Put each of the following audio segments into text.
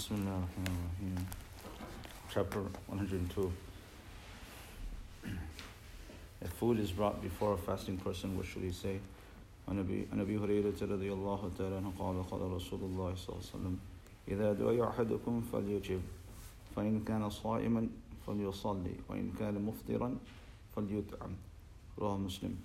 Bismillah ar-Rahman ar-Rahim. Chapter 102. If food is brought before a fasting person, what should he say? عن أبي هريرة رضي الله تعالى عنه قال قال رسول الله صلى الله عليه وسلم إذا دعي أحدكم فليجب فإن كان صائما فليصلي وإن كان مفطرا فليطعم رواه Muslim.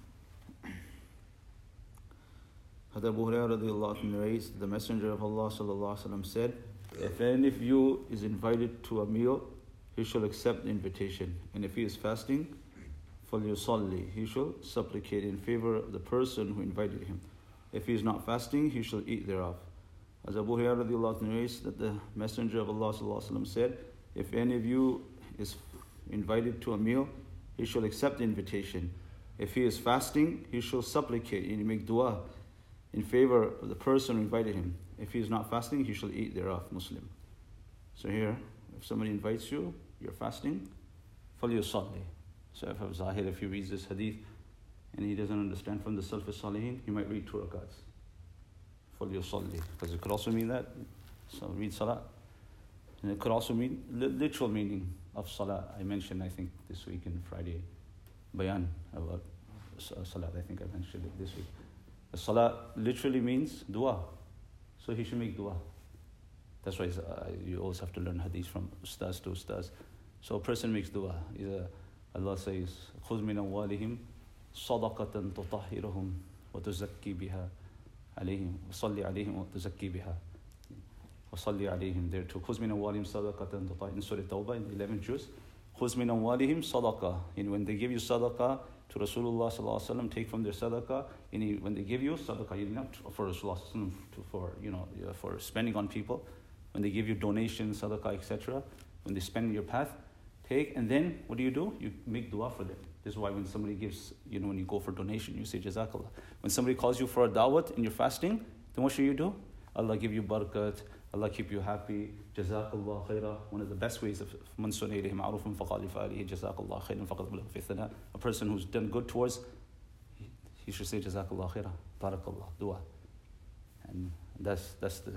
Abu Hurairah radiallahu anhu narrates, the Messenger of Allah sallallahu alaihi wasallam said, if any of you is invited to a meal, he shall accept the invitation, and if he is fasting, فَلْيُصَلِّ, he shall supplicate in favor of the person who invited him. If he is not fasting, he shall eat thereof. As Abu Hurairah radiallahu anhu narrates, that the Messenger of Allah sallallahu alaihi wasallam said, if any of you is invited to a meal, he shall accept the invitation. If he is fasting, he shall supplicate and make dua in favor of the person who invited him. If he is not fasting, he shall eat thereof. Muslim. So here, if somebody invites you, you're fasting, فَلْيُصَلِّ. So if he reads this hadith and he doesn't understand from the Salaf Salihin, he might read 2 rakats. فَلْيُصَلِّ. Because it could also mean that. So read salah. And it could also mean literal meaning of salah. I mentioned, I think, this week in Friday, bayan about salah. I think I mentioned it this week. The salah literally means dua. So he should make dua. That's why you always have to learn hadith from ustaz to ustaz. So a person makes dua. Allah says, خُذْ مِنْ أَمْوَالِهِمْ صَدَقَةً تُطَهِّرُهُمْ وَتُزَكِّي بِهَا عَلَيْهِمْ وَصَلِّ عَلَيْهِمْ وَتُزَكِّي بِهَا وَصَلِّ عَلَيْهِمْ. There too, خُذْ مِنْ أَمْوَالِهِمْ صَدَقَةً تُطَهِّرُهُمْ. In Surah Tawbah, in the 11th juz, خُذْ مِنْ أَمْوَالِهِمْ صَدَقَةً. And when they give you sadaqah to Rasulullah sallallahu alaihi wasallam, take from their sadaqah. And when they give you sadaqah, not for Rasulullah for spending on people. When they give you donations, sadaqah, etc., when they spend in your path, take, and then what do? You make dua for them. This is why when somebody gives, when you go for donation, you say Jazakallah. When somebody calls you for a da'wat and you're fasting, then what should you do? Allah give you barakat, Allah keep you happy, Jazakallah khairah. One of the best ways of man sunna ilayhi ma'rufun faqad fa'alihi Jazakallah khairan faqad balagha fi thana. A person who's done good towards, he should say Jazakallah khairah, barakallah, dua. And that's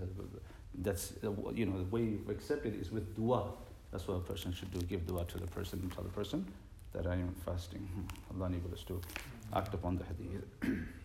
the way you accept it is with dua. That's what a person should do. Give dua to the person and tell the person that I am fasting. Allah enable us to act upon the hadith.